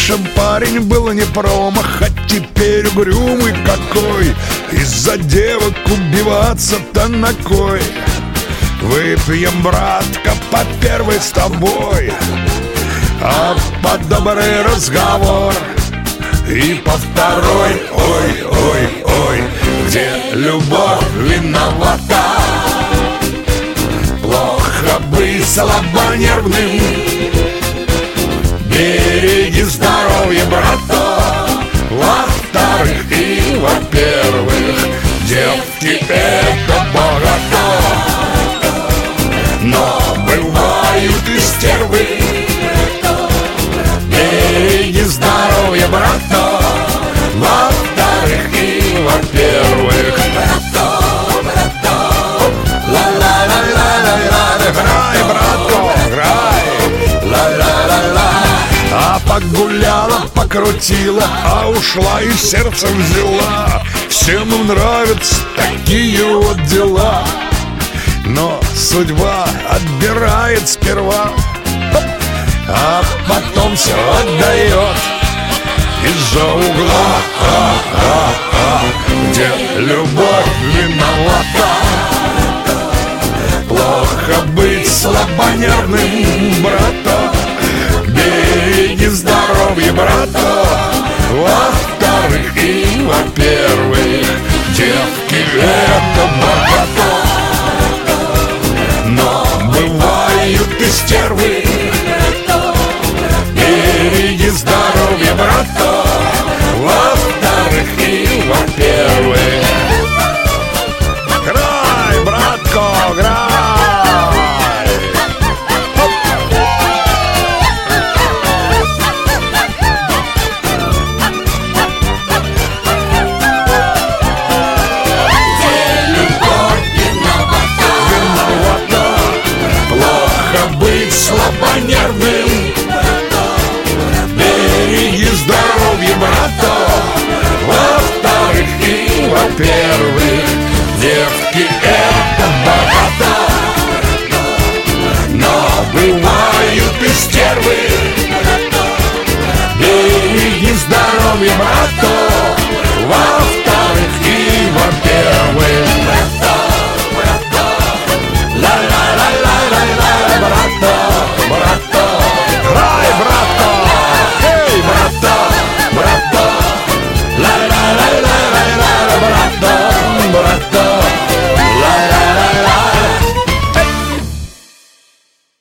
раньше парень был не промах, а теперь угрюмый какой. Из-за девок убиваться-то на кой? Выпьем, братка, по первой с тобой, а по добрый разговор. И по второй, ой, ой, ой, где любовь виновата? Плохо быть слабонервным, береги здоровья, брата. Во-вторых и во-первых, девки это богато, но бывают и стервы. Береги здоровья, брата. Во-вторых и во-первых, грай, братко, грай. А погуляла, покрутила, а ушла и сердце взяла. Всем им нравятся такие вот дела, но судьба отбирает сперва, а потом все отдает из-за угла, где любовь виновата. Плохо быть слабонервным, брата. Береги здоровья, брата. Во-вторых и во-первых, девки это богато, но бывают и стервы. Береги здоровья, брата. Во-вторых и во-первых. Грай, братко, грай. Слабонервным, береги здоровья, брата. Во-вторых и во-первых, девки это богато, но бывают и стервы. Береги здоровья, брата.